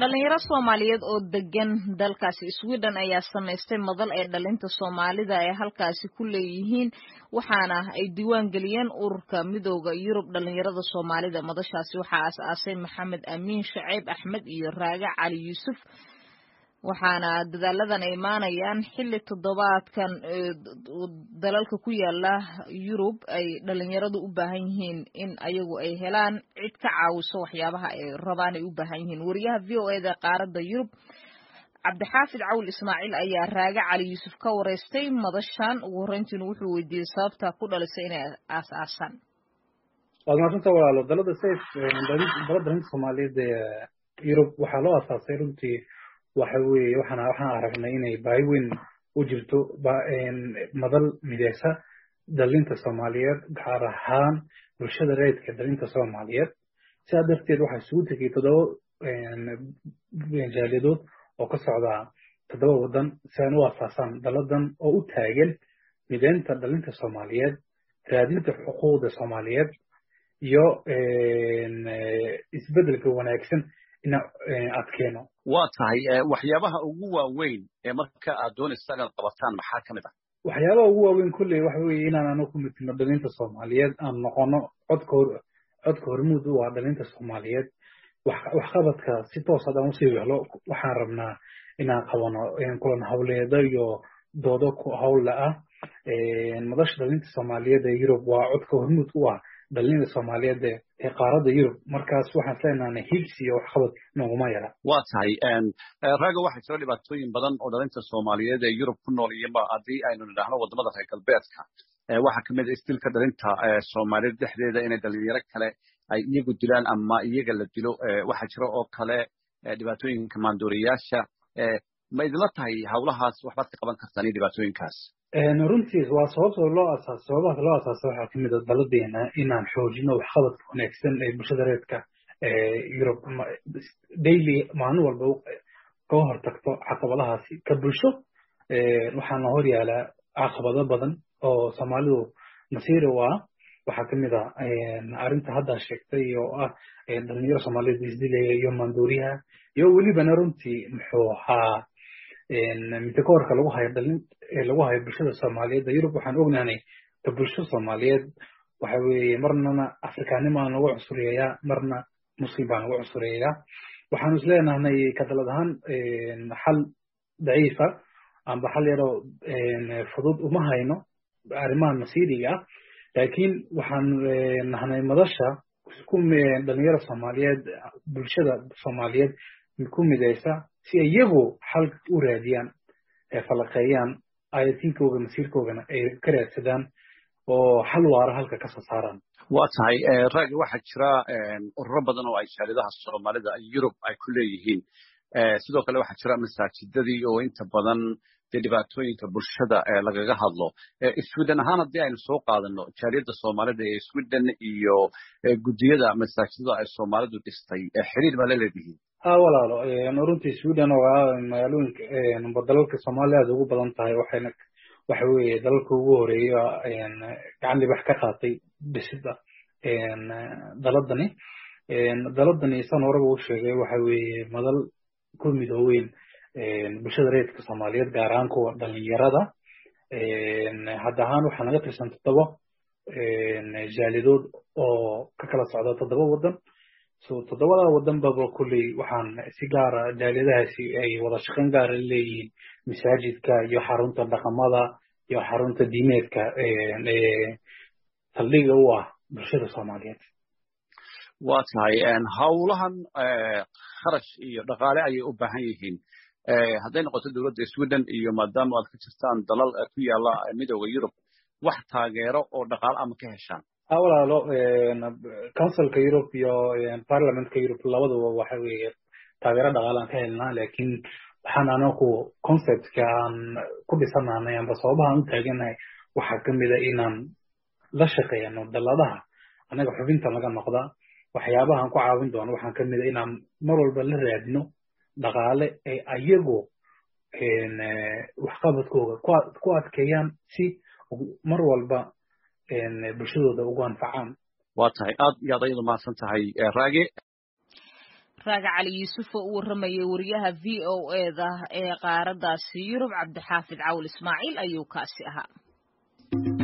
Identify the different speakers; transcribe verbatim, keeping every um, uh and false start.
Speaker 1: dhalinyaro Soomaaliyeed oo degan dalkaasi Sweden ayaa samaystay madal ay dhalinta Soomaalida ay halkaasi ku leeyihiin waxaana ay diiwaan galiyeen ururka midowga Yurub dhalinyarada Soomaalida madashaasi waxaa aasaasay Maxamed Amiin Shacayb Axmed iyo Raaga Cali Yuusuf waxaana dadaaladan ay imaanayaan xilli toddobaadkan dalalka ku yaala Yurub ay dhalinyaradu u baahan yihiin in ayagu ay helaan cid ka caawiso waxyaabaha ay rabaan ay u baahan yihiin wariyaha V O A da qaaradda Yurub Cabdixaafid Cawl Ismaaciil ayaa Raaga Cali Yuusuf ka wareystay madashan ugu horeyntii wuxuu weydiiyay sababta ku dhalisay inay aas-aasaan
Speaker 2: wadnaanta walaalo dalada saif dalada Soomaaliyeed ee Yurub waxaa loo aasaasay runtii waxa weeye waxaan waxaan aragnay inay baahi weyn u jirto madal mideysa dalinta Soomaaliyeed gaar ahaan bulshada reedka dalinta Soomaaliyeed sidaa darteed waxaa isugu tegay toddoba jaaliyadood oo ka socda toddoba wadan si aan u aasaasan daladan oo u taagan mideynta dalinta Soomaaliyeed raadinta xuquuqda Soomaaliyeed iyo isbedelka wanaagsan in adkeeno
Speaker 3: waa tahay waxyaabaha ugu waaweyn ee marka aad doonayso inaad qabataan maxaa kamid ah
Speaker 2: waxyaabaha ugu waaweyn kulli waxa weeye inaan anagu ku midno dhalinta Soomaaliyeed aan noqono codka codka hormuud u ah dhalinta Soomaaliyeed wax qabadka si toos ah u sii wehlo waxaan rabnaa inaan qabano kulan hawleeda iyo doodo ku hawla ah madasha dhalinta Soomaaliyeed ee Yurub waa codka hormuud u ah dhalinta Soomaaliyeed ee qaaradda Yurub markaas waxaan leenahay higsi iyo wax qabad nooguma yara
Speaker 3: waa tahay raaga waxaa jira dhibaatooyin badan oo dhalinta Soomaaliyeed ee Yurub ku nool iyo haddii aynu nidhaahno wadamada reer galbeedka waxaa kamid ah istilka dhalinta Soomaaliyeed dhexdeeda inay dhalinyaro kale ay iyagu dilaan ama iyaga la dilo waxaa jira oo kale dhibaatooyinka maandooriyaasha ma idinla tahay hawlahaas waxbaad ka qaban kartaan iyo dhibaatooyinkaas
Speaker 2: runtii waa sababta loo aasaasay sababaha loo aasaasay waxaa kamid ah daladeena inaan xoojino waxqabadka wanaagsan ee bulshada reedka ee Yurub daily maalin walba ka hortagto caqabadahaasi ka bulsho waxaana hor yaala caqabado badan oo Soomaalidu masiir u ah waxaa kamid ah arrinta hadda sheegtay oo ah dhalinyaro Soomaaliyeed isdilaya iyo maandooriyaha iyo weliba runtii muxuu ahaa midkoorka lagu hayo dhalin lagu hayo bulshada Soomaaliyeed Yurub waxaan ognaanay ka bulshada Soomaaliyeed waxa weeye marna Afrikaanimo aan lagu cusuriyaa marna Muslim baan lagu cusuriyaa waxaan isleenahay ka dalad ahaan xal daciifa amba xal yaro fudud uma hayno arrimaha masiiriga laakiin waxaan nahnay madasha ku dhalinyaro Soomaaliyeed bulshada Soomaaliyeed ku mideysa si iyagu xal u raadiyaan ee falaqeeyaan ayatinkooda masiirkoodana ay ka raadsadaan oo xal waara halka ka soo saaraan
Speaker 3: waa tahay raagi waxaa jira ururo badan oo ay jaalidaha Soomaalida Yurub ay ku leeyihiin sidoo kale waxaa jira masaajidadii oo inta badan dhibaatooyinka bulshada lagaga hadlo Sweden ahaan haddii aynu soo qaadano jaaliyada Soomaalida ee Sweden iyo gudiyada masaajidada ay Soomaalidu dhistay xiriir ma la leeyihiin
Speaker 2: ha walaalo runtii Sweden waa magaalooyinka dalalka Soomaaliyeed ugu badan tahay waxayna waxa weeye dalalka ugu horeeya gacan libax ka qaatay dhisida daladani daladani san horeba u sheegay waxa weeye madal ku midooweyn bulshada reedka Soomaaliyeed gaar ahaan kuwa dhalinyarada hadda ahaan waxaa naga tirsan toddoba jaalidood oo ka kala socda toddoba wadan so toddobada wadan baba kulli waxaan si gaar ah jaaliyadahaasi ay wada shaqayn gaar ah leeyihiin masaajidka iyo xarunta dhaqamada iyo xarunta diimeedka ee saldhigga u ah bulshada Soomaaliyeed
Speaker 3: waa tahay hawlahan kharash iyo dhaqaale ayay u baahan yihiin hadday noqoto dowladda Sweden iyo maadaama aad ka jirtaan dalal ku yaala midowga Yurub wax taageero oo dhaqaale ama ka heshaan
Speaker 2: walaalo councilka Yurub iyo parliamentka Yurub labaduba waxa weeye taageero dhaqaale aan ka helnaa laakiin waxaan anagu conceptka aan ku dhisanaanay amba sababaha u taaganahay waxaa kamid ah inaan la shaqeeyno daladaha anaga xubinta laga noqda waxyaabaha aan ku caawin doono waxaan kamid ah inaan mar walba la raadino dhaqaale ay ayagu waxqabadkooda ku adkeeyaan si mar walba bulshadooda ugu anfacaan
Speaker 3: waa tahay aad iyo aad ayadu mahadsan tahay raage
Speaker 1: raaga cali yuusuf oo u waramayay wariyaha v o e da ee qaaradaasi Yurub Cabdixaafid Cawl Ismaaciil ayuu kaasi ahaa.